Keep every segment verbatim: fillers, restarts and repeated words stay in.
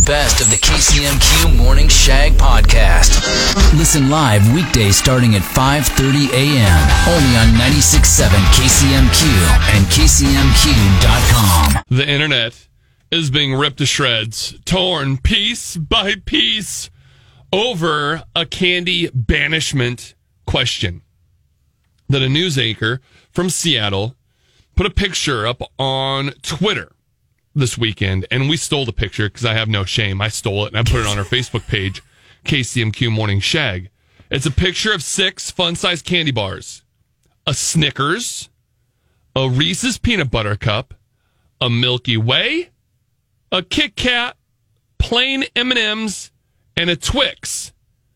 best of the K C M Q Morning Shag podcast. Listen live weekdays starting at five thirty a.m. only on ninety-six point seven K C M Q and K C M Q dot com. The internet is being ripped to shreds, torn piece by piece over a candy banishment question that a news anchor from Seattle put a picture up on Twitter this weekend, and we stole the picture because I have no shame. I stole it and I put it on our Facebook page, K C M Q Morning Shag. It's a picture of six fun-sized candy bars, a Snickers, a Reese's Peanut Butter Cup, a Milky Way, a Kit Kat, plain M and M's, and a Twix.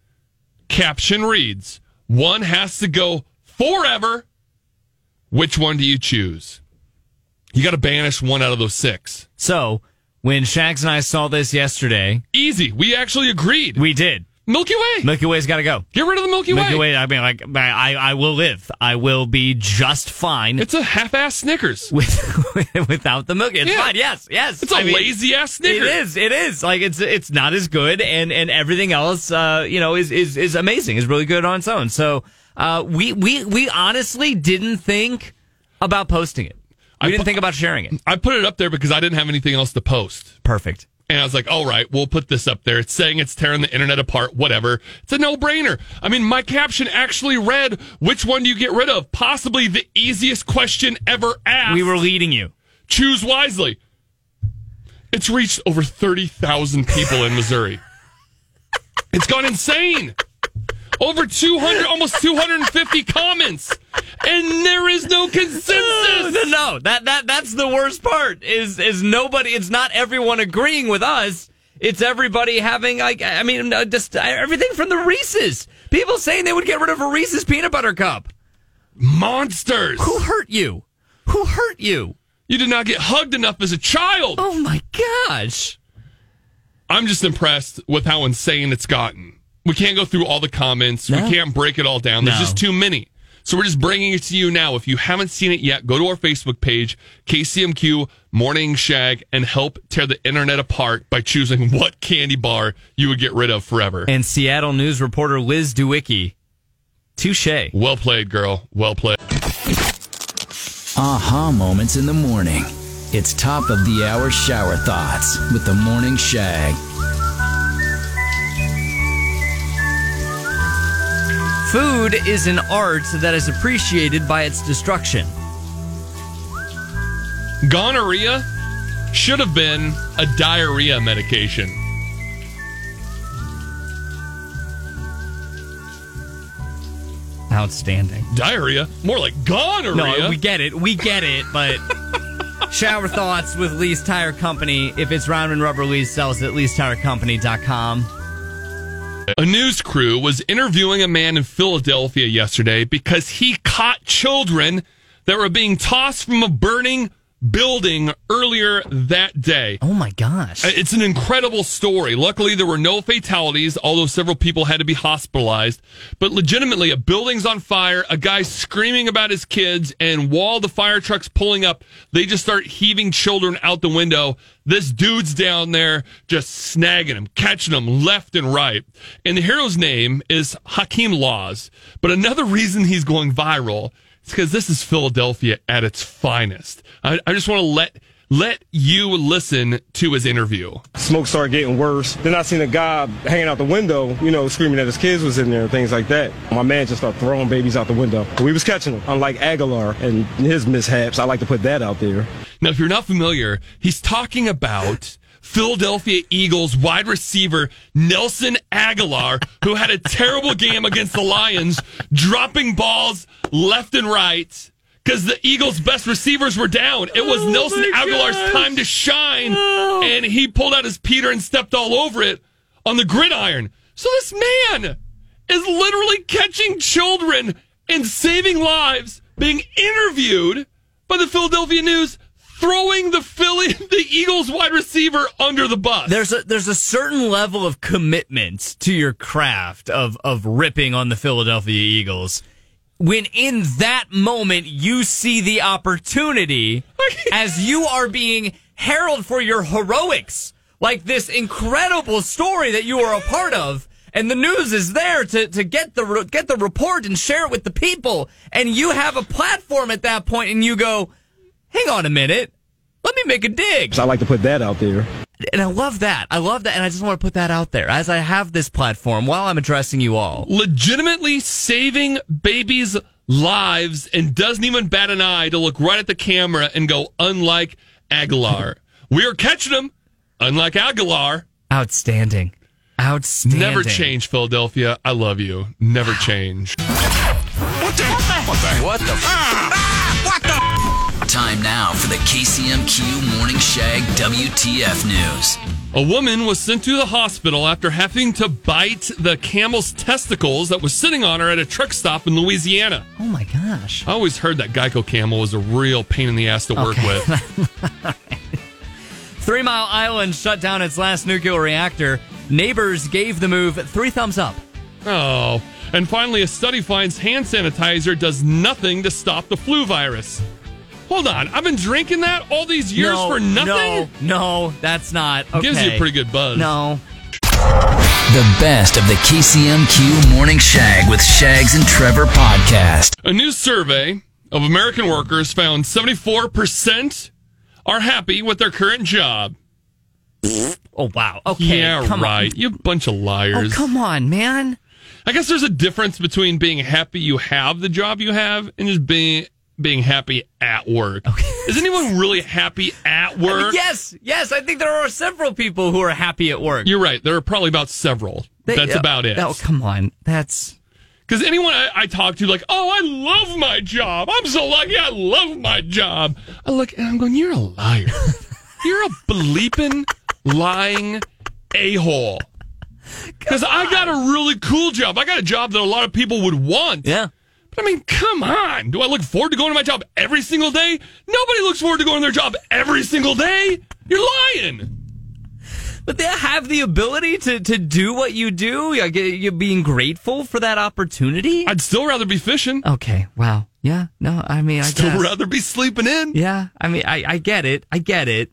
Caption reads, one has to go forever. Which one do you choose? You got to banish one out of those six. So, when Shags and I saw this yesterday... Easy. We actually agreed. We did. Milky Way. Milky Way's got to go. Get rid of the Milky Way. Milky Way, I mean, like, I, I will live. I will be just fine. It's a half-ass Snickers. With, without the Milky. It's yeah. fine, yes, yes. It's a I mean, lazy-ass Snickers. It is, it is. Like, it's it's not as good, and, and everything else, uh, you know, is, is, is amazing. Is really good on its own. So, uh, we, we, we honestly didn't think about posting it. We I didn't pu- think about sharing it. I put it up there because I didn't have anything else to post. Perfect. And I was like, all right, we'll put this up there. It's saying it's tearing the internet apart, whatever. It's a no-brainer. I mean, my caption actually read, which one do you get rid of? Possibly the easiest question ever asked. We were leading you. Choose wisely. It's reached over thirty thousand people in Missouri. It's gone insane. Over two hundred, almost two hundred fifty comments. And there is no consensus. No, no, that that that's the worst part. Is is nobody? It's not everyone agreeing with us. It's everybody having like I mean, just everything from the Reese's. People saying they would get rid of a Reese's Peanut Butter Cup. Monsters. Who hurt you? Who hurt you? You did not get hugged enough as a child. Oh my gosh! I'm just impressed with how insane it's gotten. We can't go through all the comments. No. We can't break it all down. There's no. just too many. So we're just bringing it to you now. If you haven't seen it yet, go to our Facebook page, K C M Q Morning Shag, and help tear the internet apart by choosing what candy bar you would get rid of forever. And Seattle News reporter Liz Dewicki. Touche. Well played, girl. Well played. Aha moments in the morning. It's top of the hour shower thoughts with the Morning Shag. Food is an art that is appreciated by its destruction. Gonorrhea should have been a diarrhea medication. Outstanding. Diarrhea? More like gonorrhea. No, we get it. We get it, but shower thoughts with Lee's Tire Company. If it's round and rubber, Lee sells at lease tire company dot com. A news crew was interviewing a man in Philadelphia yesterday because he caught children that were being tossed from a burning building earlier that day. Oh my gosh. It's an incredible story. Luckily, there were no fatalities, although several people had to be hospitalized. But legitimately, a building's on fire, a guy screaming about his kids, and while the fire truck's pulling up, they just start heaving children out the window. This dude's down there just snagging them, catching them left and right. And the hero's name is Hakeem Laws. But another reason he's going viral is because this is Philadelphia at its finest. I, I just want to let let you listen to his interview. Smoke started getting worse. Then I seen a guy hanging out the window, you know, screaming that his kids was in there and things like that. My man just started throwing babies out the window. We was catching them. Unlike Aguilar and his mishaps, I like to put that out there. Now, if you're not familiar, he's talking about Philadelphia Eagles wide receiver Nelson Aguilar, who had a terrible game against the Lions, dropping balls left and right because the Eagles' best receivers were down. It was oh Nelson Aguilar's gosh. time to shine, oh. and he pulled out his Peter and stepped all over it on the gridiron. So this man is literally catching children and saving lives, being interviewed by the Philadelphia News, throwing the Philly, the Eagles wide receiver under the bus. There's a there's a certain level of commitment to your craft of of ripping on the Philadelphia Eagles. When in that moment you see the opportunity as you are being heralded for your heroics like this incredible story that you were a part of. And the news is there to, to get the get the report and share it with the people. And you have a platform at that point, and you go, hang on a minute. Let me make a dig. I like to put that out there. And I love that. I love that. And I just want to put that out there as I have this platform while I'm addressing you all. Legitimately saving babies' lives and doesn't even bat an eye to look right at the camera and go, unlike Aguilar. We are catching them, unlike Aguilar. Outstanding. Outstanding. Never change, Philadelphia. I love you. Never change. What the? What the? What the? Ah, what the? Time now for the K C M Q Morning Shag W T F News. A woman was sent to the hospital after having to bite the camel's testicles that was sitting on her at a truck stop in Louisiana. Oh, my gosh. I always heard that Geico camel was a real pain in the ass to work Okay. with. Three Mile Island shut down its last nuclear reactor. Neighbors gave the move three thumbs up. Oh. And finally, a study finds hand sanitizer does nothing to stop the flu virus. Hold on. I've been drinking that all these years no, for nothing? No, no, that's not. Okay. Gives you a pretty good buzz. No. The best of the K C M Q Morning Shag with Shags and Trevor podcast. A new survey of American workers found seventy-four percent are happy with their current job. Oh, wow. Okay. Yeah, come right. On. You bunch of liars. Oh, come on, man. I guess there's a difference between being happy you have the job you have and just being being happy at work. Okay. Is anyone really happy at work? Yes, yes. I think there are several people who are happy at work. You're right. There are probably about several. They- That's uh, about it. Oh, come on. That's... Because anyone I, I talk to, like, oh, I love my job. I'm so lucky. I love my job. I look and I'm going, you're a liar. You're a bleeping, lying a-hole. Because I got a really cool job. I got a job that a lot of people would want. Yeah. But I mean, come on. Do I look forward to going to my job every single day? Nobody looks forward to going to their job every single day. You're lying. But they have the ability to, to do what you do. Like, you're being grateful for that opportunity. I'd still rather be fishing. Okay. Wow. Yeah. No, I mean, I Still guess. rather be sleeping in. Yeah. I mean, I, I get it. I get it.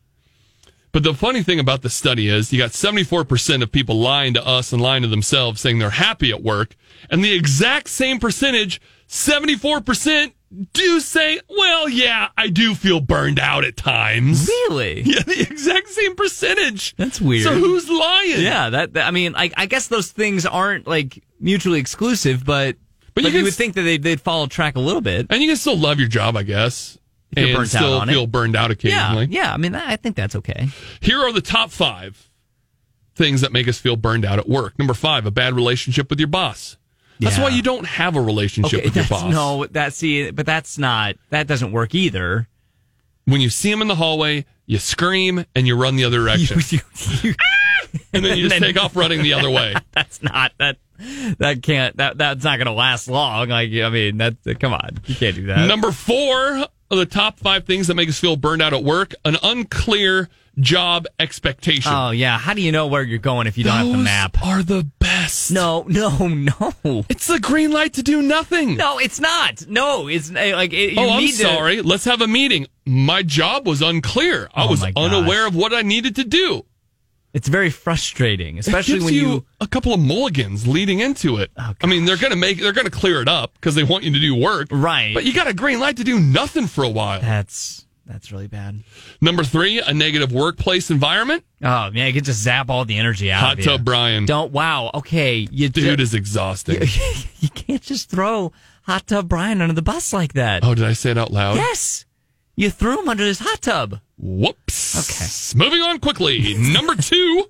But the funny thing about the study is you got seventy-four percent of people lying to us and lying to themselves saying they're happy at work. And the exact same percentage, seventy-four percent, do say, well, yeah, I do feel burned out at times. Really? Yeah, the exact same percentage. That's weird. So who's lying? Yeah. That, that I mean, I, I guess those things aren't like mutually exclusive, but But but, you you, can would s- think that they'd, they'd follow track a little bit. And you can still love your job, I guess. You're and burnt out still on it. feel burned out occasionally. Yeah. Yeah. I mean, I think that's okay. Here are the top five things that make us feel burned out at work. Number five, a bad relationship with your boss. That's Yeah. why you don't have a relationship Okay, with your that's, boss. no, that see, but that's not that doesn't work either. When you see him in the hallway, you scream and you run the other direction. You- you- and then you just and then- take off running the other way. that's not that. That can't. That that's not going to last long. Like I mean, that. Come on, you can't do that. Number four of the top five things that make us feel burned out at work: an unclear job expectation. Oh yeah. How do you know where you're going if you don't have the Those map? are the best. No, no, no. It's the green light to do nothing. No, it's not. No, it's uh, like it, you oh, I'm need to- sorry. Let's have a meeting. My job was unclear. I Oh, was my gosh. unaware of what I needed to do. It's very frustrating, especially it gives when you, you. a couple of mulligans leading into it. Oh, I mean, they're gonna make they're gonna clear it up because they want you to do work, Right. But you got a green light to do nothing for a while. That's that's really bad. Number three, a negative workplace environment. Oh man, you can just zap all the energy out Hot of you. tub Brian. Don't. Wow. Okay, you Dude ju- is exhausting. you can't just throw Hot Tub Brian under the bus like that. Oh, did I say it out loud? Yes, you threw him under his hot tub. Whoops. Okay. Moving on quickly. Number two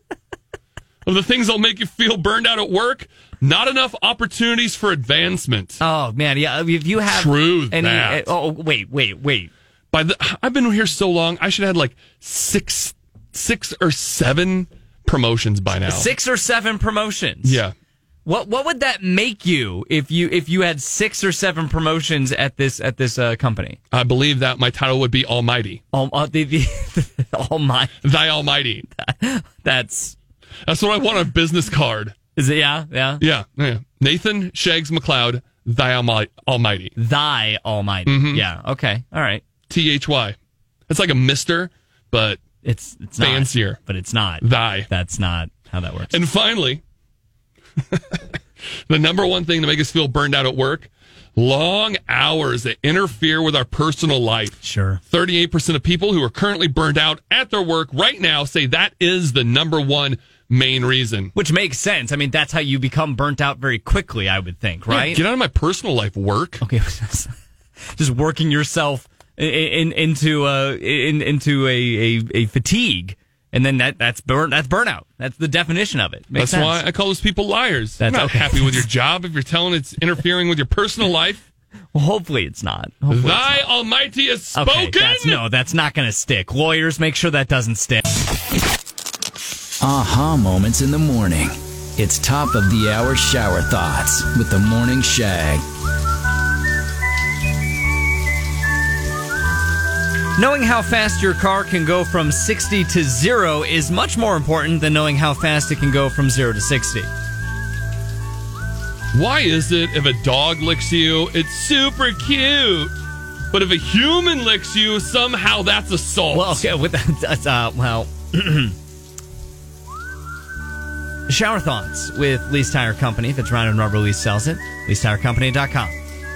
of the things that'll make you feel burned out at work: not enough opportunities for advancement. Oh man, yeah. If you have True any, that. oh wait, wait, wait. By the, I've been here so long. I should have had like six, six or seven promotions by now. Six or seven promotions. Yeah. What what would that make you if you if you had six or seven promotions at this at this uh, company? I believe that my title would be Almighty. Um, uh, the, the, all my Thy Almighty. that's That's what I want on a business card. is it? Yeah, yeah. Yeah. yeah. Nathan Shags McLeod, Thy Almi- Almighty. Thy Almighty. Mm-hmm. Yeah. Okay. All right. T H Y. It's like a mister, but It's it's not. Fancier. But it's not. Thy. That's not how that works. And finally, the number one thing to make us feel burned out at work, long hours that interfere with our personal life. Sure. thirty-eight percent of people who are currently burned out at their work right now say that is the number one main reason. Which makes sense. I mean, that's how you become burnt out very quickly, I would think, right? Yeah, get out of my personal life, work. Okay. Just working yourself in, in, into uh, in, into a, a, a fatigue. And then that that's burn that's burnout. That's the definition of it. Makes That's sense. why I call those people liars. That's You're not okay. happy with your job if you're telling it's interfering with your personal life. Well, hopefully it's not. Hopefully Thy it's not. Almighty has spoken. Okay, that's, no, that's not going to stick. Lawyers, make sure that doesn't stick. Aha moments in the morning. It's top of the hour shower thoughts with the Morning Shag. Knowing how fast your car can go from sixty to zero is much more important than knowing how fast it can go from zero to sixty. Why is it if a dog licks you, it's super cute, but if a human licks you, somehow that's assault? Well, okay, with that, uh, well, shower thoughts with Lease Tire Company. If it's round and rubber, Lease sells it. lease tire company dot com.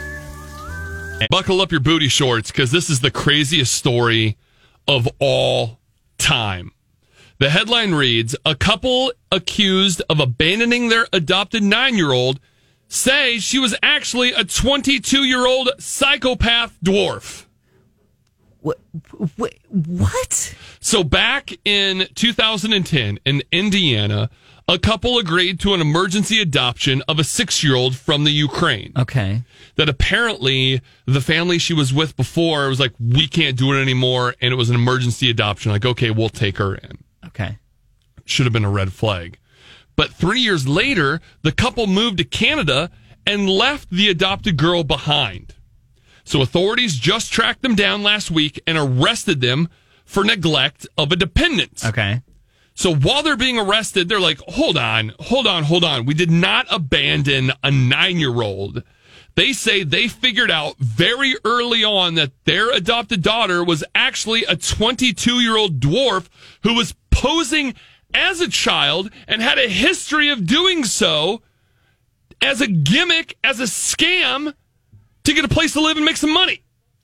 Buckle up your booty shorts, because this is the craziest story of all time. The headline reads, a couple accused of abandoning their adopted nine-year-old say she was actually a twenty-two-year-old psychopath dwarf. What? What? So back in two thousand ten in Indiana, a couple agreed to an emergency adoption of a six-year-old from the Ukraine. Okay. That apparently the family she was with before was like, we can't do it anymore, and it was an emergency adoption. Like, okay, we'll take her in. Okay. Should have been a red flag. But three years later, the couple moved to Canada and left the adopted girl behind. So authorities just tracked them down last week and arrested them for neglect of a dependent. Okay. So while they're being arrested, they're like, hold on, hold on, hold on. We did not abandon a nine-year-old. They say they figured out very early on that their adopted daughter was actually a twenty-two-year-old dwarf who was posing as a child and had a history of doing so as a gimmick, as a scam to get a place to live and make some money.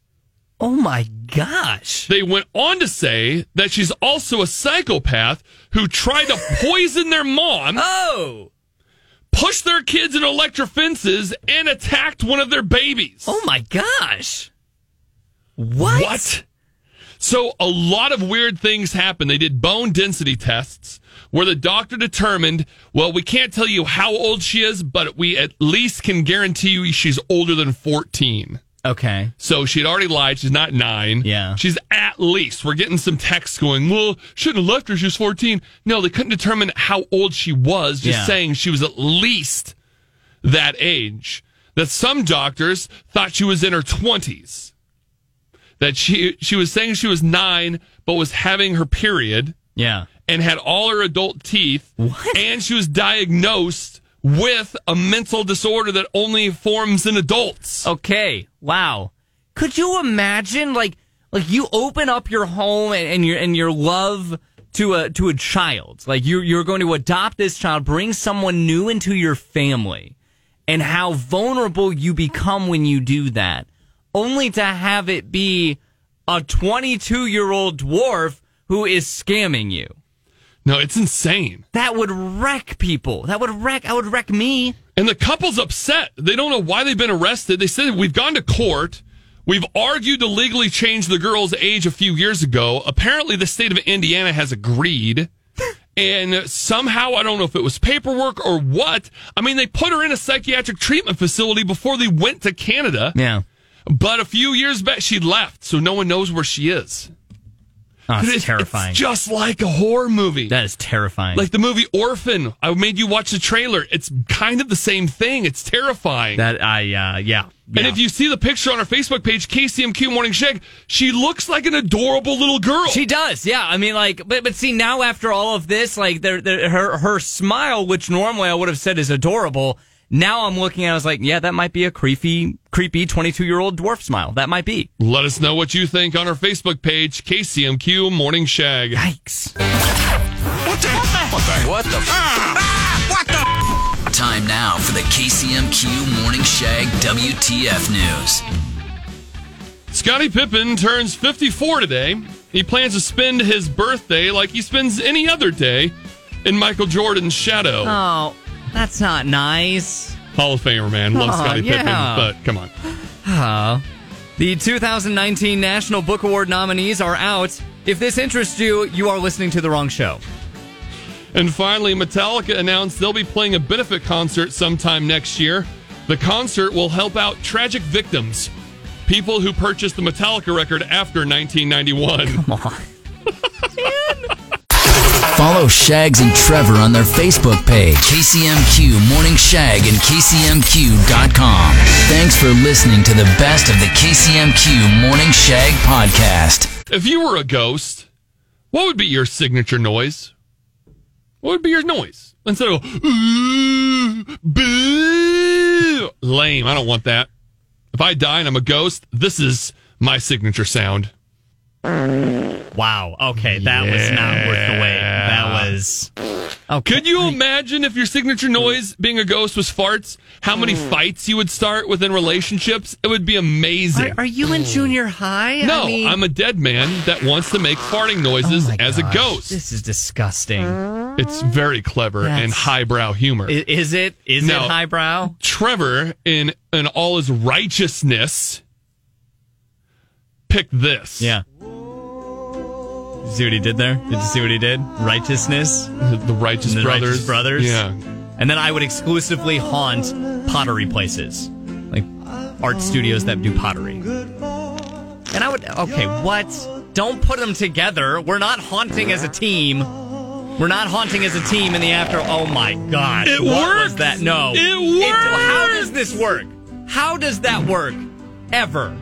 Oh my gosh. They went on to say that she's also a psychopath who tried to poison their mom. Oh. Pushed their kids into electric fences and attacked one of their babies. Oh my gosh. What? What? So a lot of weird things happened. They did bone density tests where the doctor determined, well, we can't tell you how old she is, but we at least can guarantee you she's older than fourteen. Okay. So she'd already lied. She's not nine. Yeah. She's at least. We're getting some texts going, well, shouldn't have left her. She was fourteen. No, they couldn't determine how old she was, just Yeah. saying she was at least that age. That some doctors thought she was in her twenties. That she she was saying she was nine, but was having her period. Yeah. And had all her adult teeth. What? And she was diagnosed with a mental disorder that only forms in adults. Okay. Wow. Could you imagine, like, like you open up your home and, and your and your love to a to a child, like you you're going to adopt this child, bring someone new into your family, and how vulnerable you become when you do that, only to have it be a twenty-two-year-old dwarf who is scamming you. No, it's insane. That would wreck people. That would wreck. I would wreck me. And the couple's upset. They don't know why they've been arrested. They said, we've gone to court. We've argued to legally change the girl's age a few years ago. Apparently, the state of Indiana has agreed. And somehow, I don't know if it was paperwork or what. I mean, they put her in a psychiatric treatment facility before they went to Canada. Yeah. But a few years back, she left, so no one knows where she is. Oh, it's It's- terrifying. It's just like a horror movie. That is terrifying. Like the movie Orphan. I made you watch the trailer. It's kind of the same thing. It's terrifying. that. I. Uh, yeah. And if you see the picture on our Facebook page, K C M Q Morning Shag, she looks like an adorable little girl. She does, yeah. I mean, like, but but see, now after all of this, like, there, there, her her smile, which normally I would have said is adorable, Now I'm looking at it, I was like, yeah, that might be a creepy, creepy twenty-two-year-old dwarf smile. That might be. Let us know what you think on our Facebook page, K C M Q Morning Shag. Yikes. What the? What the? What the? Ah, what the? Time now for the K C M Q Morning Shag W T F News. Scottie Pippen turns fifty-four today. He plans to spend his birthday like he spends any other day in Michael Jordan's shadow. Oh, that's not nice. Hall of Famer, man. Love Oh, Scottie yeah. Pippen, but come on. Oh. The two thousand nineteen National Book Award nominees are out. If this interests you, you are listening to the wrong show. And finally, Metallica announced they'll be playing a benefit concert sometime next year. The concert will help out tragic victims, people who purchased the Metallica record after nineteen ninety-one. Come on. Follow Shags and Trevor on their Facebook page, K C M Q Morning Shag and K C M Q dot com. Thanks for listening to the best of the K C M Q Morning Shag podcast. If you were a ghost, what would be your signature noise? What would be your noise? Instead of, ooh, boo, lame. I don't want that. If I die and I'm a ghost, this is my signature sound. Wow. Okay, that yeah. was not worth the wait. That was... Okay. Could you imagine if your signature noise being a ghost was farts, how many fights you would start within relationships? It would be amazing. Are, are you in junior high? No, I mean... I'm a dead man that wants to make farting noises oh as gosh, a ghost. This is disgusting. It's very clever That's... and highbrow humor. Is, is it? Is now, it highbrow? Trevor, in, in all his righteousness, picked this. Yeah. See what he did there? Did you see what he did? Righteousness. The, the Righteous the Brothers. Righteous Brothers. Yeah. And then I would exclusively haunt pottery places, like art studios that do pottery. And I would, okay, what? Don't put them together. We're not haunting as a team. We're not haunting as a team in the after. Oh my God. It what works. was that? No. It works. It, how does this work? How does that work? Ever.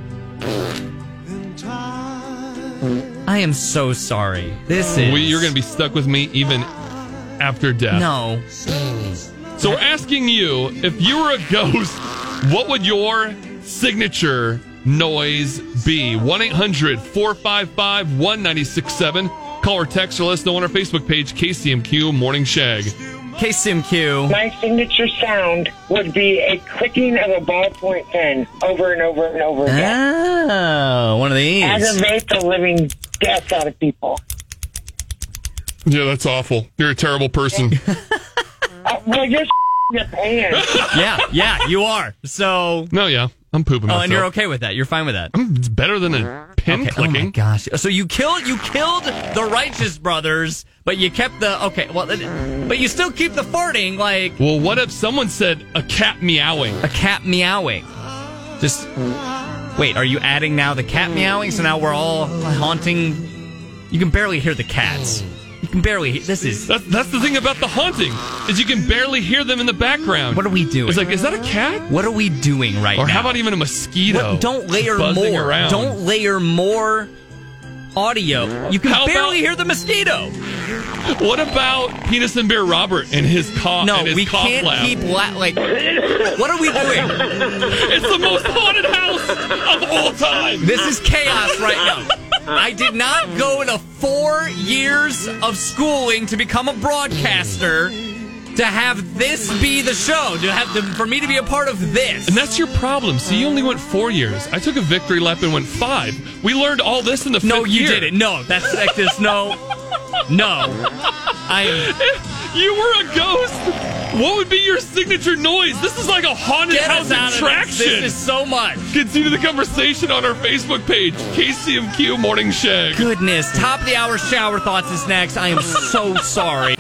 I am so sorry. This is... We, you're going to be stuck with me even after death. No. So we're asking you, if you were a ghost, what would your signature noise be? one eight hundred four five five one nine six seven. Call or text or let us know on our Facebook page, K C M Q Morning Shag. K C M Q. My signature sound would be a clicking of a ballpoint pen over and over and over again. Oh, one of these. Aggravate the living death out of people. Yeah, that's awful. You're a terrible person. uh, well, you're your pants. Yeah, yeah, you are. So. No, yeah. I'm pooping Oh, myself. and you're okay with that. You're fine with that. It's better than a pin okay. clicking. Oh my gosh. So you killed you killed the Righteous Brothers, but you kept the okay, well but you still keep the farting like Well, what if someone said a cat meowing? a cat meowing? Just wait, are you adding now the cat meowing? So now we're all haunting. You can barely hear the cats. You can barely hear. This is. That's, that's the thing about the haunting, is you can barely hear them in the background. What are we doing? It's like, is that a cat? What are we doing right or now? how about even a mosquito? What, don't layer buzzing more. around? Don't layer more audio. You can How barely about- hear the mosquito. What about Penis and Beer Robert and his cough? No, and his we cough can't lab? keep la- like. What are we doing? It's the most haunted house of all time. This is chaos right now. I did not go to four years of schooling to become a broadcaster to have this be the show, to have to, for me to be a part of this. And that's your problem. See, you only went four years. I took a victory lap and went five. We learned all this in the fifth no, you year. didn't. No, that's like this. No, no. I am. If you were a ghost, what would be your signature noise? This is like a haunted Get house us out attraction. of this. This is so much. Continue the conversation on our Facebook page, K C M Q Morning Shag. Goodness. Top of the hour shower thoughts is next. I am so sorry.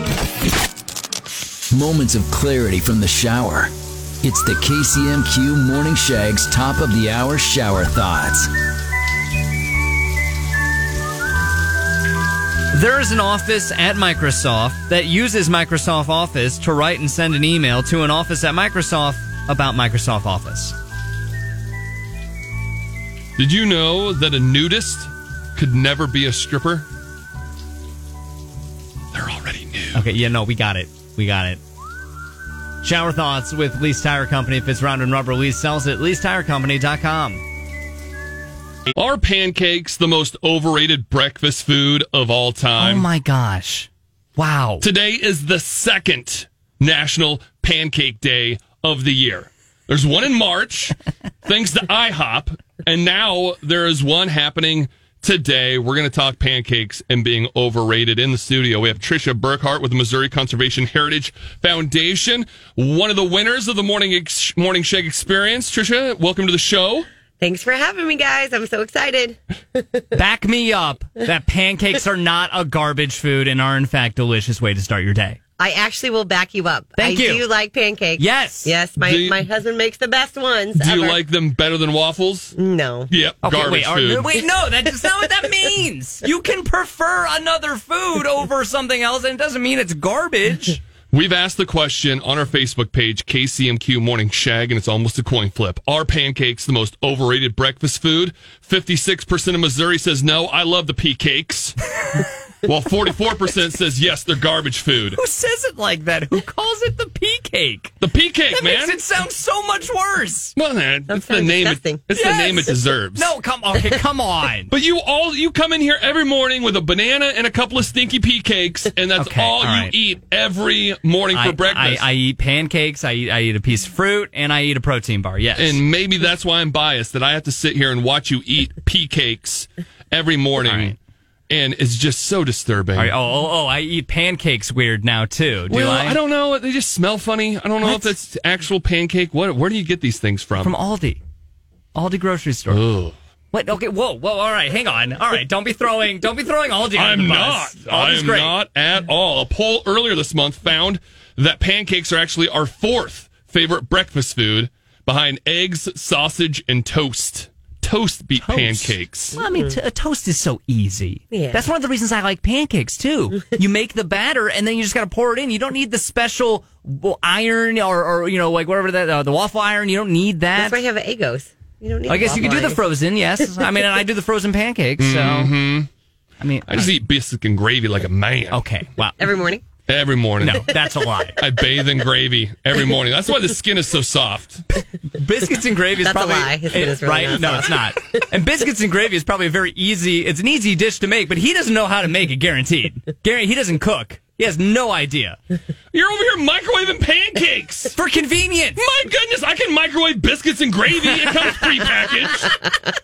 Moments of clarity from the shower. It's the K C M Q Morning Shag's top of the hour shower thoughts. There is an office at Microsoft that uses Microsoft Office to write and send an email to an office at Microsoft about Microsoft Office. Did you know that a nudist could never be a stripper? They're already nude. Okay, yeah, no, we got it. We got it. Shower thoughts with Lease Tire Company. If it's round and rubber, Lease sells it. lease tire company dot com. Are pancakes the most overrated breakfast food of all time? Oh my gosh. Wow. Today is the second National Pancake Day of the year. There's one in March, thanks to IHOP, and now there is one happening today. We're going to talk pancakes and being overrated. In the studio, we have Trisha Burkhart with the Missouri Conservation Heritage Foundation, one of the winners of the Morning Ex- Morning Shake Experience. Trisha, welcome to the show. Thanks for having me, guys. I'm so excited. Back me up that pancakes are not a garbage food and are, in fact, a delicious way to start your day. I actually will back you up. Thank I you. do like pancakes. Yes. Yes, my, Do you- my husband makes the best ones Do you ever. like them better than waffles? No. Yep, Okay, garbage wait, are- food. wait, no, that's not what that means. You can prefer another food over something else, and it doesn't mean it's garbage. We've asked the question on our Facebook page, K C M Q Morning Shag, and it's almost a coin flip. Are pancakes the most overrated breakfast food? fifty-six percent of Missouri says no, I love the pea cakes. While forty-four percent says yes, they're garbage food. Who says it like that? Who calls it the pea cake? The pea cake, That man. makes it sound so much worse. Well, man, That it's the sounds name. It, disgusting. it's Yes. the name it deserves. No, come okay, come on. But you all you come in here every morning with a banana and a couple of stinky pea cakes, and that's Okay, all, all you right. eat every morning for I, breakfast. I, I eat pancakes, I eat, I eat a piece of fruit, and I eat a protein bar, yes. and maybe that's why I'm biased, that I have to sit here and watch you eat pea cakes every morning. All right. And it's just so disturbing. All right, oh, oh, oh, I eat pancakes weird now, too. Do well, I? I don't know. They just smell funny. I don't know What? if that's actual pancake. What? Where do you get these things from? From Aldi. Aldi grocery store. Ugh. What? Okay, whoa, whoa, all right, hang on. All right, don't be throwing, don't be throwing Aldi on I'm the not. bus. Aldi's I'm great. not at all. A poll earlier this month found that pancakes are actually our fourth favorite breakfast food, behind eggs, sausage, and toast. Toast beat Toast. pancakes. Well, I mean, t- a toast is so easy. Yeah. That's one of the reasons I like pancakes, too. You make the batter, and then you just got to pour it in. You don't need the special well, iron or, or, you know, like whatever that, uh, the waffle iron. You don't need that. That's why you have Eggos. You don't need I guess you could do the waffle frozen, yes. I mean, and I do the frozen pancakes, so. Mm-hmm. I mean, I just eat biscuit and gravy like a man. okay, wow. every morning. Every morning. No, that's a lie. I bathe in gravy every morning. That's why the skin is so soft. Biscuits and gravy is That's a probably lie. His skin is really right. not No, it's not. And biscuits and gravy is probably a very easy. It's an easy dish to make, but he doesn't know how to make it. Guaranteed. Gary, he doesn't cook. He has no idea. You're over here microwaving pancakes. For convenience. My goodness, I can microwave biscuits and gravy. It comes prepackaged.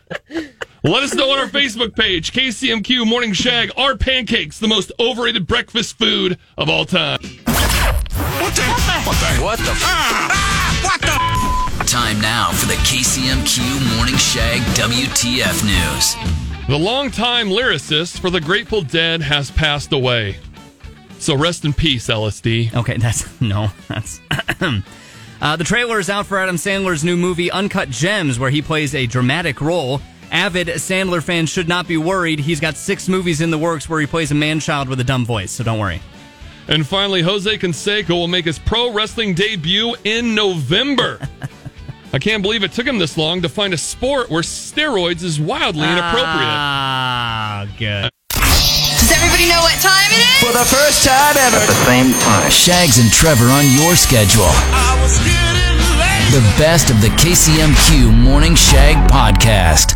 Let us know on our Facebook page, K C M Q Morning Shag. Are pancakes the most overrated breakfast food of all time? What the? What the? What the? Ah, what the? Time now for the K C M Q Morning Shag W T F News. The longtime lyricist for the Grateful Dead has passed away. So rest in peace, L S D. Okay, that's no. That's uh, the trailer is out for Adam Sandler's new movie Uncut Gems, where he plays a dramatic role. Avid Sandler fans should not be worried. He's got six movies in the works where he plays a man-child with a dumb voice, so don't worry. And finally, Jose Canseco will make his pro wrestling debut in November. I can't believe it took him this long to find a sport where steroids is wildly inappropriate. Ah, good. Does everybody know what time it is? For the first time ever. At the same time. Shags and Trevor on your schedule. I was getting late. The best of the K C M Q Morning Shag podcast.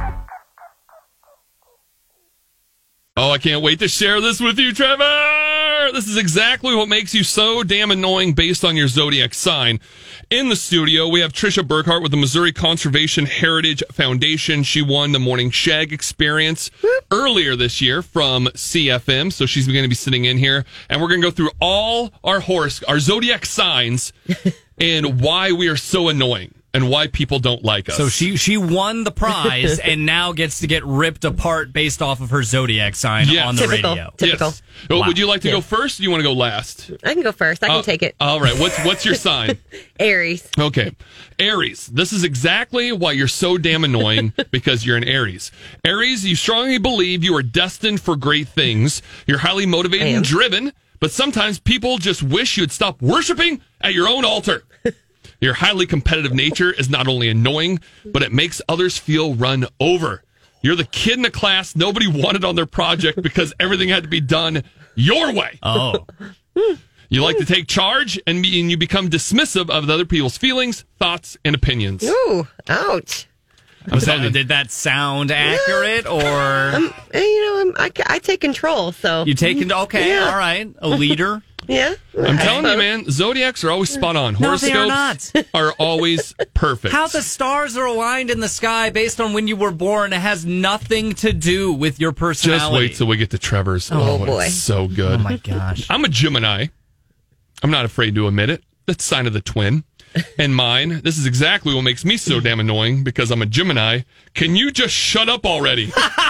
Oh, I can't wait to share this with you, Trevor! This is exactly what makes you so damn annoying based on your zodiac sign. In the studio, we have Trisha Burkhart with the Missouri Conservation Heritage Foundation. She won the Morning Shag Experience earlier this year from C F M, so she's going to be sitting in here, and we're going to go through all our horse, our zodiac signs, and why we are so annoying. And why people don't like us. So she she won the prize and now gets to get ripped apart based off of her zodiac sign Yes. on the Typical. radio. Typical. Yes. Oh, Wow. Would you like to go Yes. first or do you want to go last? I can go first. I can Uh, take it. All right. What's what's your sign? Aries. Okay. Aries. This is exactly why you're so damn annoying, because you're an Aries. Aries, you strongly believe you are destined for great things. You're highly motivated I am. and driven, but sometimes people just wish you'd stop worshiping at your own altar. Your highly competitive nature is not only annoying, but it makes others feel run over. You're the kid in the class nobody wanted on their project because everything had to be done your way. Oh. You like to take charge, and, be, and you become dismissive of other people's feelings, thoughts, and opinions. Ooh, ouch. Was that, Did that sound accurate, or Um, eh, you know, I'm, I, I take control, so. you taking? Okay, Yeah. all right, a leader. Yeah. I'm telling you, man, zodiacs are always spot on. No, they are Horoscopes not. are always perfect. How the stars are aligned in the sky based on when you were born has nothing to do with your personality. Just wait till we get to Trevor's. Oh, Oh, boy. It's so good. Oh my gosh. I'm a Gemini. I'm not afraid to admit it. That's a sign of the twin. And mine, this is exactly what makes me so damn annoying because I'm a Gemini. Can you just shut up already?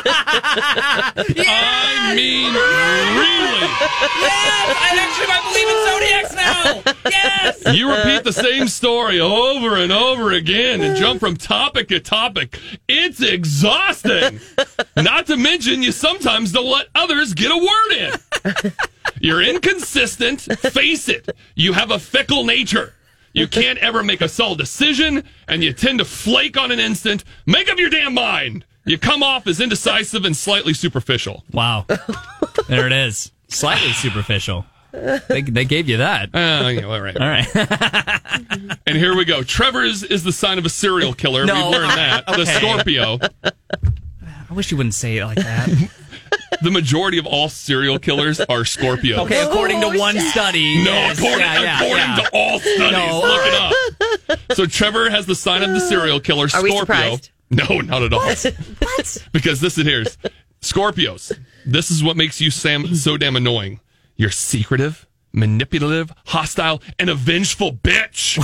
I mean, really? Yes, I actually might believe in zodiacs now. Yes. You repeat the same story over and over again and jump from topic to topic. It's exhausting. Not to mention, you sometimes don't let others get a word in. You're inconsistent. Face it. You have a fickle nature. You can't ever make a solid decision, and you tend to flake on an instant. Make up your damn mind. You come off as indecisive and slightly superficial. Wow. There it is. Slightly superficial. They, they gave you that. Uh, yeah, all right. All right. And here we go. Trevor's is the sign of a serial killer. No. We've learned that. The Okay. Scorpio. I wish you wouldn't say it like that. The majority of all serial killers are Scorpio. Okay, according to Oh, one shit. study. No, yes. according, Yeah, yeah, according yeah. to all studies. No. Look it up. So Trevor has the sign of the serial killer, Are Scorpio. we surprised? No, not at all. What? Because this is here's Scorpios. This is what makes you Sam so damn annoying. You're secretive, manipulative, hostile, and a vengeful bitch.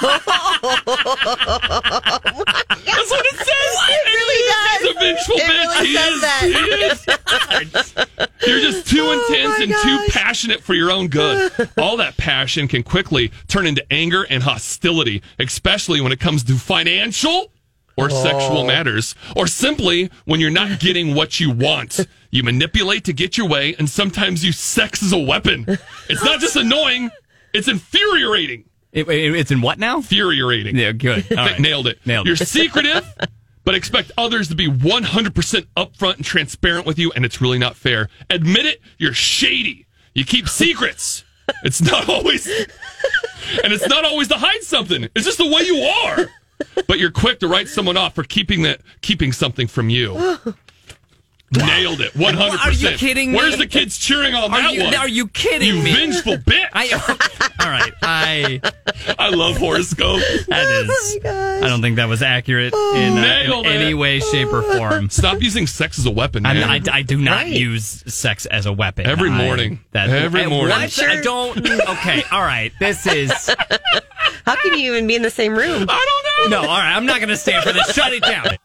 That's what it says. It really does. He's a vengeful It bitch. really he, says is, that. he is. You're just too Oh, intense my and too gosh. passionate for your own good. All that passion can quickly turn into anger and hostility, especially when it comes to financial or sexual matters, or simply when you're not getting what you want. You manipulate to get your way, and sometimes use sex as a weapon. It's not just annoying, it's infuriating. It, it- it's in what now? Infuriating. Yeah, good. All right. Nailed it. Nailed You're it. secretive, but expect others to be one hundred percent upfront and transparent with you, and it's really not fair. Admit it, you're shady. You keep secrets. It's not always, and it's not always to hide something. It's just the way you are. But you're quick to write someone off for keeping that, keeping something from you. Nailed it, one hundred percent. Are you kidding me? Where's the kids cheering on Are that you, one? are you kidding You me? vengeful bitch. I, all right. I I love horoscope. that is. I don't think that was accurate in, uh, Nailed in it. any way, shape, or form. Stop using sex as a weapon, I'm, man. I, I do not Right. use sex as a weapon. Every I- morning. that, Every I- morning. What? Sure. I don't. Okay. All right. This is. How can you even be in the same room? I don't know. No. All right. I'm not going to stand for this. Shut it down.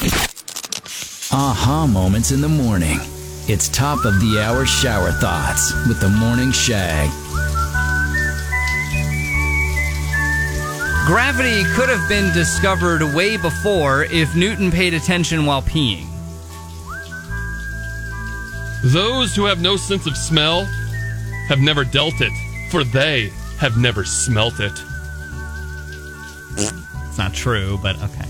Aha moments in the morning. It's top of the hour shower thoughts with the Morning Shag. Gravity could have been discovered way before if Newton paid attention while peeing. Those who have no sense of smell have never dealt it, for they have never smelt it. It's not true, but okay.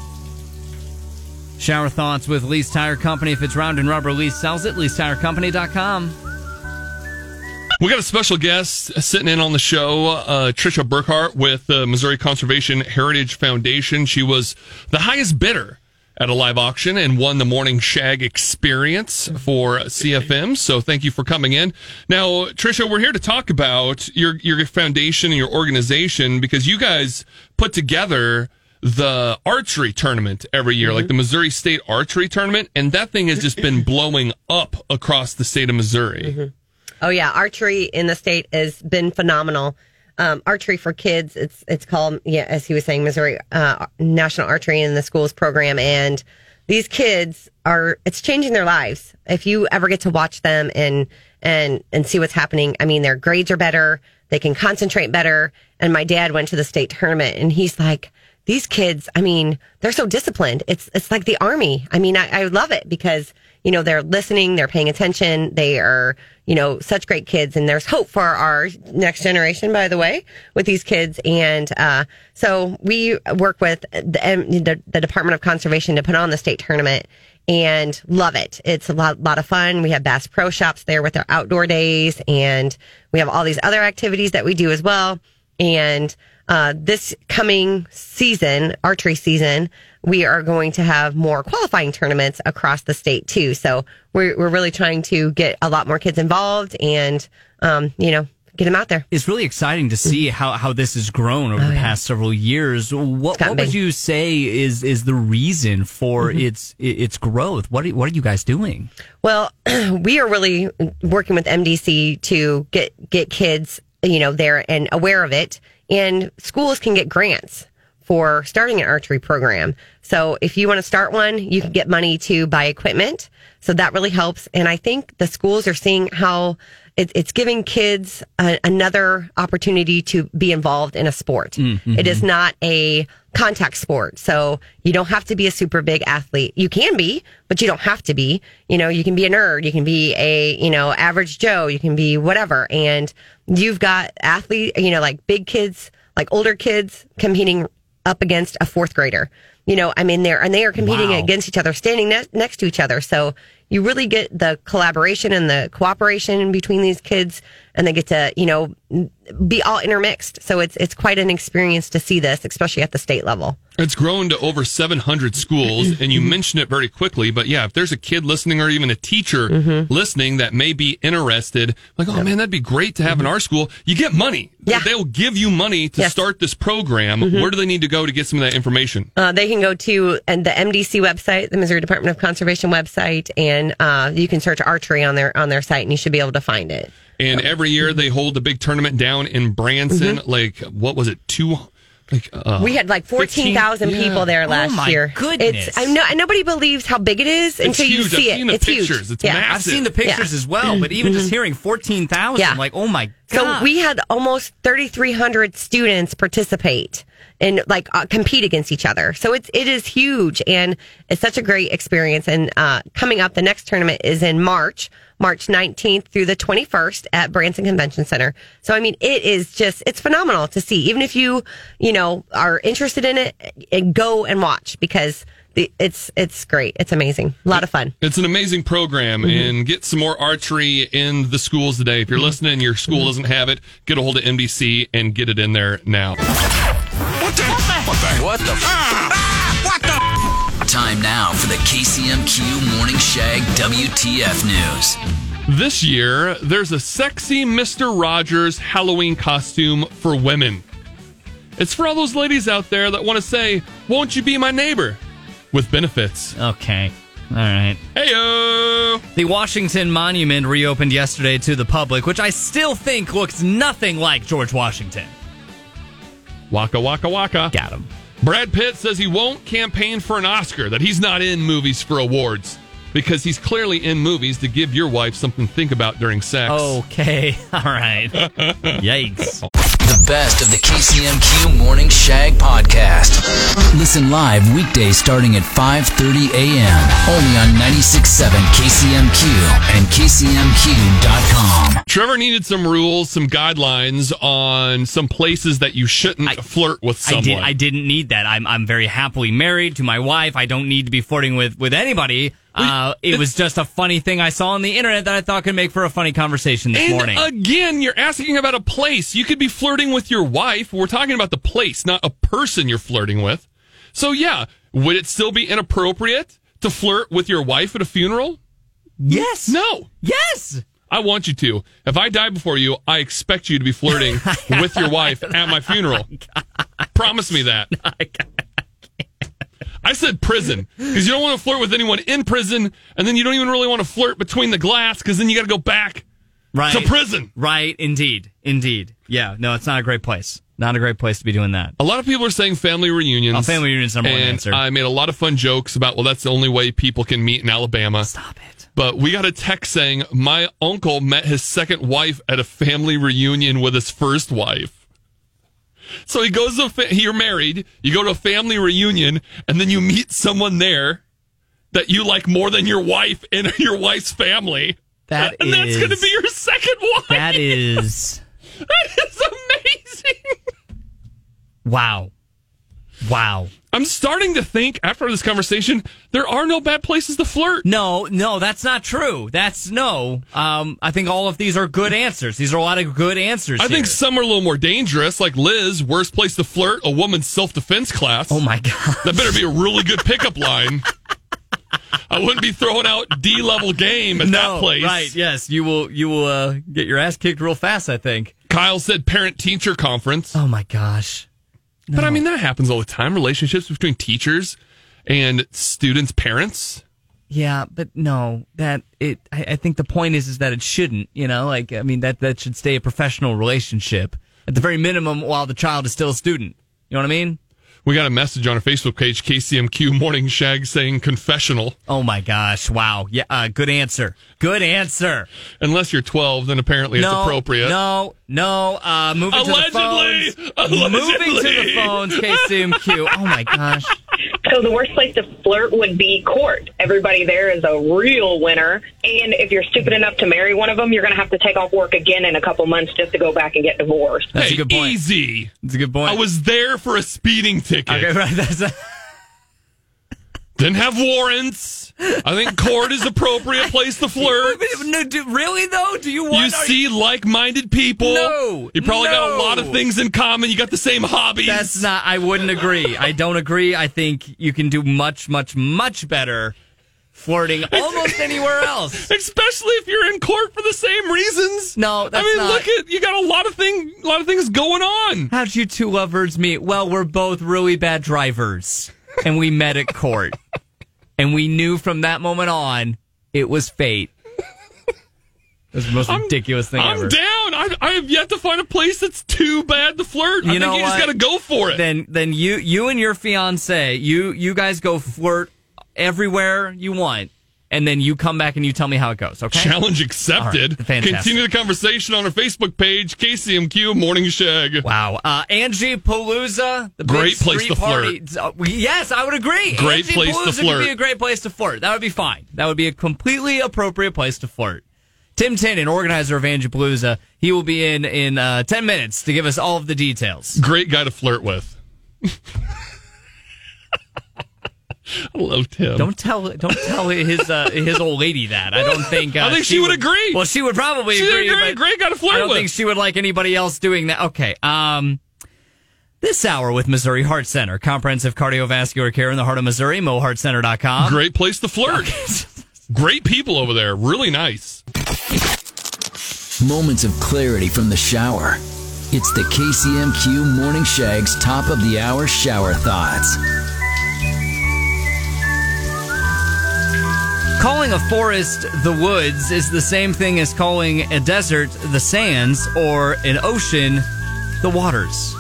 Shower thoughts with Lease Tire Company. If it's round and rubber, Lease sells it. lease tire company dot com. We got a special guest sitting in on the show, uh, Trisha Burkhart with the Missouri Conservation Heritage Foundation. She was the highest bidder at a live auction and won the Morning Shag experience for C F M. So thank you for coming in. Now, Trisha, we're here to talk about your, your foundation and your organization because you guys put together the archery tournament every year, mm-hmm. like the Missouri State Archery Tournament, and that thing has just been blowing up across the state of Missouri. Mm-hmm. Oh yeah, archery in the state has been phenomenal. Um, archery for kids, it's it's called, yeah, as he was saying, Missouri uh, National Archery in the Schools program, and these kids are, it's changing their lives. If you ever get to watch them and and and see what's happening, I mean, their grades are better, they can concentrate better. And my dad went to the state tournament, and he's like, these kids, I mean, they're so disciplined. It's it's like the Army. I mean, I, I love it because, you know, they're listening, they're paying attention, they are, you know, such great kids. And there's hope for our next generation, by the way, with these kids. And uh, so we work with the, the, the Department of Conservation to put on the state tournament. and love it. It's a lot, lot of fun. We have Bass Pro Shops there with our outdoor days, and we have all these other activities that we do as well. And uh, this coming season, archery season, we are going to have more qualifying tournaments across the state too. So we're we're really trying to get a lot more kids involved and, um, you know, get them out there. It's really exciting to see how, how this has grown over Oh, the yeah. past several years. What, gotten what would big. you say is is the reason for Mm-hmm. its its growth? What are, what are you guys doing? Well, we are really working with M D C to get get kids, you know, there and aware of it. And schools can get grants for starting an archery program. So if you want to start one, you can get money to buy equipment. So that really helps. And I think the schools are seeing how it, it's giving kids a, another opportunity to be involved in a sport. Mm-hmm. It is not a contact sport. So you don't have to be a super big athlete. You can be, but you don't have to be. You know, you can be a nerd. You can be a, you know, average Joe. You can be whatever. And you've got athlete, you know, like big kids, like older kids competing up against a fourth grader. You know, I mean, they're, and they are competing Wow. against each other, standing ne- next to each other. So you really get the collaboration and the cooperation between these kids, and they get to, you know, be all intermixed. So it's, it's quite an experience to see this, especially at the state level. It's grown to over seven hundred schools, and you mentioned it very quickly. But yeah, if there's a kid listening or even a teacher Mm-hmm. listening that may be interested, like, oh man, that'd be great to have in our school, you get money. Yeah. They'll give you money to Yes. start this program. Where do they need to go to get some of that information? Uh, they can go to and the M D C website, the Missouri Department of Conservation website, and uh, you can search archery on their on their site, and you should be able to find it. And every year they hold a big tournament down in Branson. Mm-hmm. Like, what was it? Two, like, uh, We had like fourteen thousand fifteen people there last my year. goodness. It's, I know, and nobody believes how big it is until you huge. see I've it. seen the it's pictures. huge. It's yeah. massive. I've seen the pictures Yeah. as well, but even just hearing fourteen thousand, Yeah. I'm like, oh my God. So we had almost thirty-three hundred students participate and like uh, compete against each other. So it's it is huge, and it's such a great experience. And uh, coming up, the next tournament is in March, March nineteenth through the twenty-first at Branson Convention Center. So I mean, it is just it's phenomenal to see. Even if you you know are interested in it, and go and watch because. The, it's it's great. It's amazing. A lot of fun. It's an amazing program, Mm-hmm. and get some more archery in the schools today. If you're listening and your school Mm-hmm. doesn't have it, get a hold of M D C and get it in there now. What the? What the? What the? Ah, what the? Time now for the K C M Q Morning Shag W T F News. This year, there's a sexy Mister Rogers Halloween costume for women. It's for all those ladies out there that want to say, "Won't you be my neighbor?" with benefits. Okay. All right. Heyo! The Washington Monument reopened yesterday to the public, which I still think looks nothing like George Washington. Waka waka waka. Got him. Brad Pitt says he won't campaign for an Oscar, that he's not in movies for awards, because he's clearly in movies to give your wife something to think about during sex. Okay. All right. Yikes. The best of the K C M Q Morning Shag podcast. Listen live weekdays starting at five thirty a.m. only on ninety-six point seven K C M Q and K C M Q dot com. Trevor needed some rules, some guidelines on some places that you shouldn't I- flirt with I someone. did. I didn't need that. I'm. I'm very happily married to my wife. I don't need to be flirting with with anybody. Uh, it was just a funny thing I saw on the internet that I thought could make for a funny conversation this and morning. again, you're asking about a place. You could be flirting with your wife. We're talking about the place, not a person you're flirting with. So yeah, would it still be inappropriate to flirt with your wife at a funeral? yes. No. Yes. I want you to. If I die before you, I expect you to be flirting with your wife at my funeral. Promise me that. I said prison because you don't want to flirt with anyone in prison, and then you don't even really want to flirt between the glass because then you got to go back Right. to prison. Right. Indeed. Indeed. Yeah. No, it's not a great place. Not a great place to be doing that. A lot of people are saying family reunions. Oh, family reunions, number one and answer. I made a lot of fun jokes about, well, that's the only way people can meet in Alabama. Stop it. But we got a text saying my uncle met his second wife at a family reunion with his first wife. So he goes to a fa- you're married, you go to a family reunion, and then you meet someone there that you like more than your wife and your wife's family. That and that's is- going to be your second wife. That is. That is amazing. Wow. Wow. I'm starting to think, after this conversation, there are no bad places to flirt. No, no, that's not true. That's no. Um, I think all of these are good answers. These are a lot of good answers I here. think some are a little more dangerous, like Liz, worst place to flirt, a woman's self-defense class. Oh, my God. That better be a really good pickup line. I wouldn't be throwing out D-level game at no, that place. Right, yes. You will, you will uh, get your ass kicked real fast, I think. Kyle said parent-teacher conference. Oh, my gosh. No. But, I mean, that happens all the time. Relationships between teachers and students' parents. Yeah, but no, that it. I, I think the point is, is that it shouldn't. You know, like I mean, that that should stay a professional relationship at the very minimum while the child is still a student. You know what I mean? We got a message on our Facebook page, K C M Q Morning Shag, saying confessional. Oh my gosh! Wow. Yeah. Uh, good answer. Good answer. Unless you're twelve, then apparently no, it's appropriate. No. No. Uh, moving Allegedly. to the phones. Allegedly. Moving to the phones. K C M Q. Oh my gosh. So the worst place to flirt would be court. Everybody there is a real winner. And if you're stupid enough to marry one of them, you're going to have to take off work again in a couple months just to go back and get divorced. That's hey, a good point. Easy. That's a good point. I was there for a speeding ticket. Okay, right. That's a- Didn't have warrants. I think court is appropriate place to flirt. no, do, really though? Do you want? You see like-minded people. No, You probably no. got a lot of things in common. You got the same hobbies. That's not. I wouldn't agree. I don't agree. I think you can do much, much, much better flirting almost anywhere else. Especially if you're in court for the same reasons. No, that's I mean, not. look at you got a lot of thing, a lot of things going on. How'd you two lovers meet? Well, we're both really bad drivers, and we met at court, and we knew from that moment on it was fate. It was the most I'm, ridiculous thing I'm ever. down. I, I have yet to find a place that's too bad to flirt. You I know think you just what? got to go for it. Then, then you, you and your fiance, you, you guys go flirt everywhere you want, and then you come back and you tell me how it goes. Okay? Challenge accepted. Right, fantastic. Continue the conversation on our Facebook page, K C M Q Morning Shag. Wow. Uh, Angie Palooza. The Great big place street to party. Uh, yes, I would agree. Great Angie place to Palooza flirt. would be a great place to flirt. That would be fine. That would be a completely appropriate place to flirt. Tim Tannen, organizer of Angie Palooza, he will be in in uh, ten minutes to give us all of the details. Great guy to flirt with. I love Tim. Don't tell don't tell his uh, his old lady that. I don't think. Uh, I think she would agree. Well, she would probably She'd agree. agree. But Great guy to flirt I don't with. think she would like anybody else doing that. Okay. Um, this hour with Missouri Heart Center, comprehensive cardiovascular care in the heart of Missouri. mo heart center dot com. Great place to flirt. Great people over there. Really nice. Moments of clarity from the shower. It's the K C M Q Morning Shag's top of the hour shower thoughts. Calling a forest the woods is the same thing as calling a desert the sands or an ocean the waters.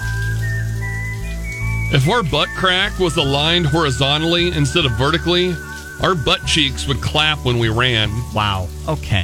If our butt crack was aligned horizontally instead of vertically, our butt cheeks would clap when we ran. Wow. Okay.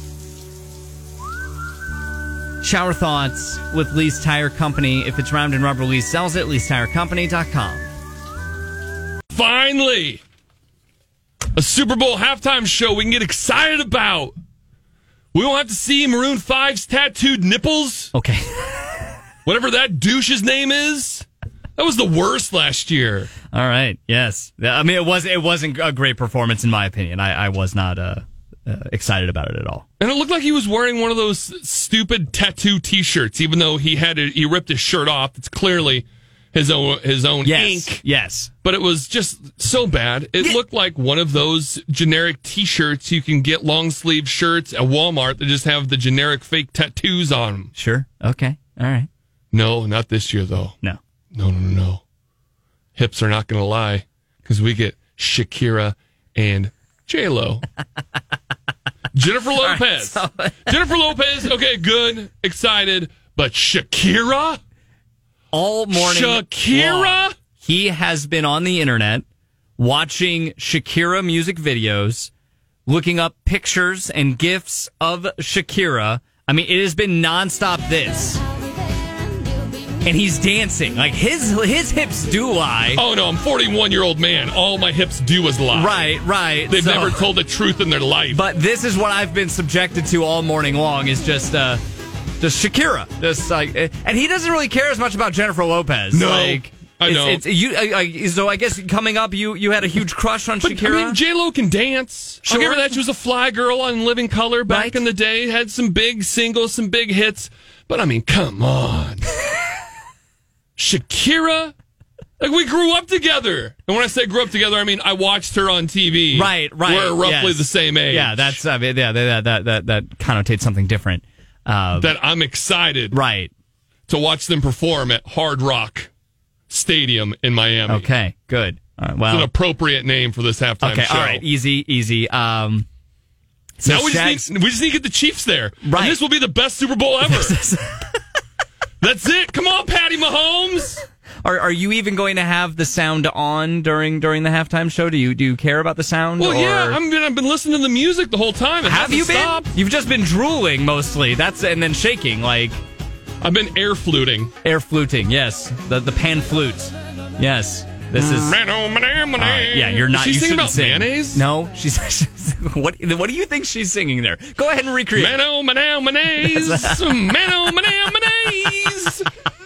Shower thoughts with Lee's Tire Company. If it's round and rubber, Lee sells it. lees tire company dot com. Finally! A Super Bowl halftime show we can get excited about. We won't have to see Maroon five's tattooed nipples. Okay. Whatever that douche's name is. That was the worst last year. All right. Yes. I mean, it was. It wasn't a great performance in my opinion. I, I was not uh, uh, excited about it at all. And it looked like he was wearing one of those stupid tattoo T-shirts, even though he had it, he ripped his shirt off. It's clearly his own his own Yes. ink. Yes. But it was just so bad. It Yeah. looked like one of those generic T-shirts you can get long sleeve shirts at Walmart that just have the generic fake tattoos on them. Sure. Okay. All right. No, not this year though. No. No, no, no, no. Hips are not going to lie because we get Shakira and J-Lo. Jennifer Lopez. Right, so- Jennifer Lopez, okay, good, excited. But Shakira? All morning. Shakira? long, he has been on the internet watching Shakira music videos, looking up pictures and GIFs of Shakira. I mean, it has been nonstop this. And he's dancing. Like, his his hips do lie. Oh, no, I'm a forty-one-year-old man. All my hips do is lie. Right, right. They've So- never told the truth in their life. But this is what I've been subjected to all morning long is just uh just Shakira. Just like and he doesn't really care as much about Jennifer Lopez. No. Like I It's- know. It's, you, I, I, so I guess coming up, you, you had a huge crush on But, Shakira? I mean, J-Lo can dance. Sure. I'll give her that. She was a fly girl on Living Color back Right. in the day. Had some big singles, some big hits. But, I mean, come on. Shakira? Like, we grew up together. And when I say grew up together, I mean I watched her on T V. Right, right. We're roughly yes. the same age. Yeah, that's, I mean, yeah, that, that, that, that connotates something different. Uh, That I'm excited right. to watch them perform at Hard Rock Stadium in Miami. Okay, good. All right, It's well, an appropriate name for this halftime okay, show. all right, easy, easy. Um, so now we Shags- just, need, we just need to get the Chiefs there. Right. And this will be the best Super Bowl ever. That's it. Come on, Patty Mahomes. Are are you even going to have the sound on during during the halftime show? Do you do you care about the sound? Well, or yeah, I mean, I've been listening to the music the whole time. It have hasn't you been? stopped. You've just been drooling mostly. That's and then shaking like I've been air fluting. air fluting. Yes, the the pan flute. Yes, this is. Mano, mano, mano. All right, yeah, you're not. Is she you singing shouldn't about sing. mayonnaise? No, she's. she's what? What do you think she's singing there? Go ahead and recreate. Mano, mano, mayonnaise. Mano, mano, mayonnaise.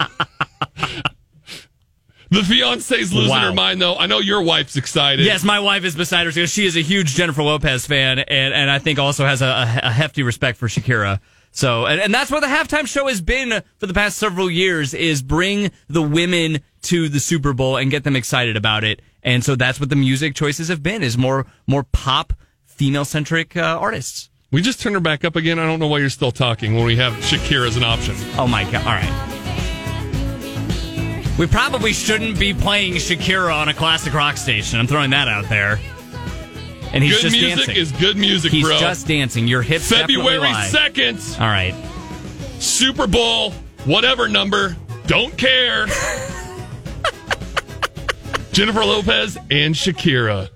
The fiance's losing Wow. her mind, though. I know your wife's excited. Yes, my wife is beside her because she is a huge Jennifer Lopez fan, and, and I think also has a, a, a hefty respect for Shakira. So, and, and that's what the halftime show has been for the past several years: is bring the women to the Super Bowl and get them excited about it. And so that's what the music choices have been: is more more pop, female centric uh, artists. We just turned her back up again. I don't know why you're still talking when we have Shakira as an option. Oh my god! All right. We probably shouldn't be playing Shakira on a classic rock station. I'm throwing that out there. And he's Good just music dancing. is good music, He's bro. just dancing. Your hips February definitely lie. second, All right. Super Bowl, whatever number, don't care. Jennifer Lopez and Shakira.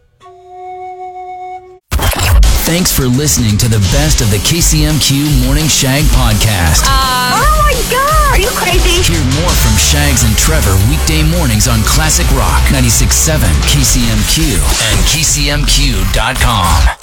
Thanks for listening to the best of the K C M Q Morning Shag podcast. Oh my god, are you crazy? Hear more from Shags and Trevor weekday mornings on Classic Rock ninety-six point seven K C M Q and K C M Q dot com.